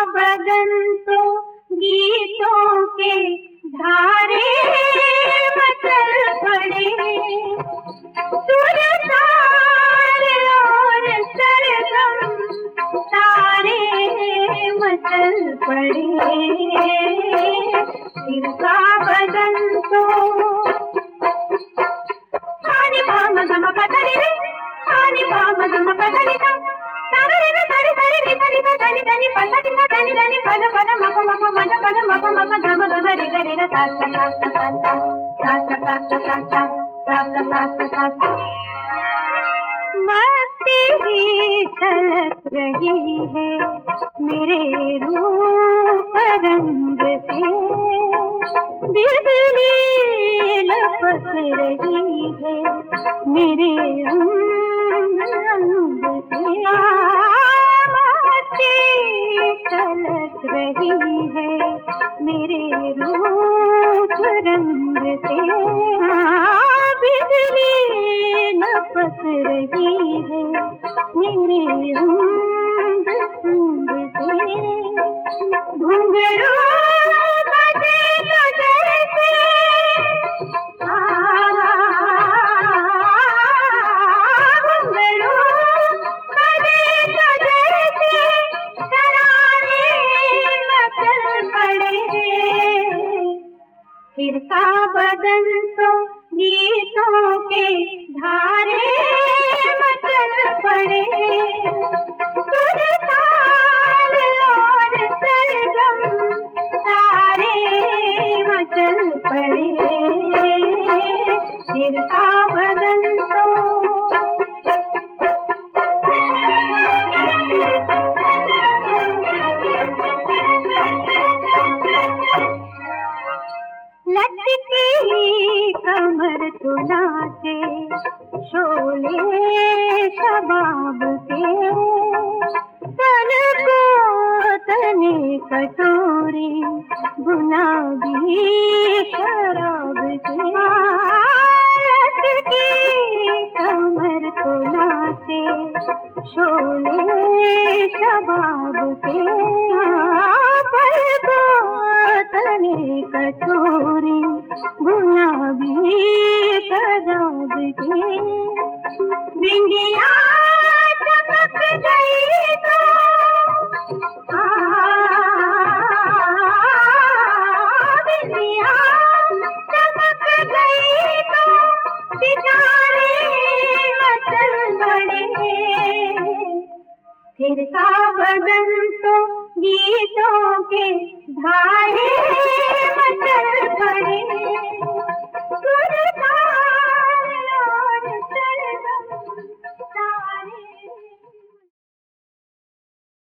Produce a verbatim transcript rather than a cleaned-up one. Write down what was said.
बदन तो गीतों के धारे मचल पड़े, सुर तार और सरगम तारे मचल पड़े। सिर का बदन तो आनी भाम गम पधरी रे, आनी भाम गम पधरी रे, तारे रे तारे तारे रे तारे तारे तारे पधरी रे तारे तारे पध पध मप मप मध पध मप मप धम धम रे रे रे ता ता ता ता ता ता ता ता ता ता ता। मस्ती ही छलक रही है मेरे रूप रंग से, बिजली लपक रही है मेरे रंग रंग से। मस्ती छलक रही है मेरे रूप रंग से, बिजली लपक रही है मेरे रंग रंग से। घुंघरू बजे नजर से, घुंघरू बजे नजर से, तराने मचल पड़े। सिर का बदन तो गीतों के धारे मचल पड़े, सुर ताल और सरगम तारे मचल पड़े। सिर का बदन तो लचकी कमर तो नाचे शोले शबाब के, तन को तने कटोरी गुलाबी शराब के। लचकी कमर तो नाचे शोले शबाब के, पल को तने कटोरी गुलाबी शराब के। बिंदिया चमक गई तो बिंदिया चमक गई तो सितारे मचल पड़े। सिर का बदन तो गीतों के धारे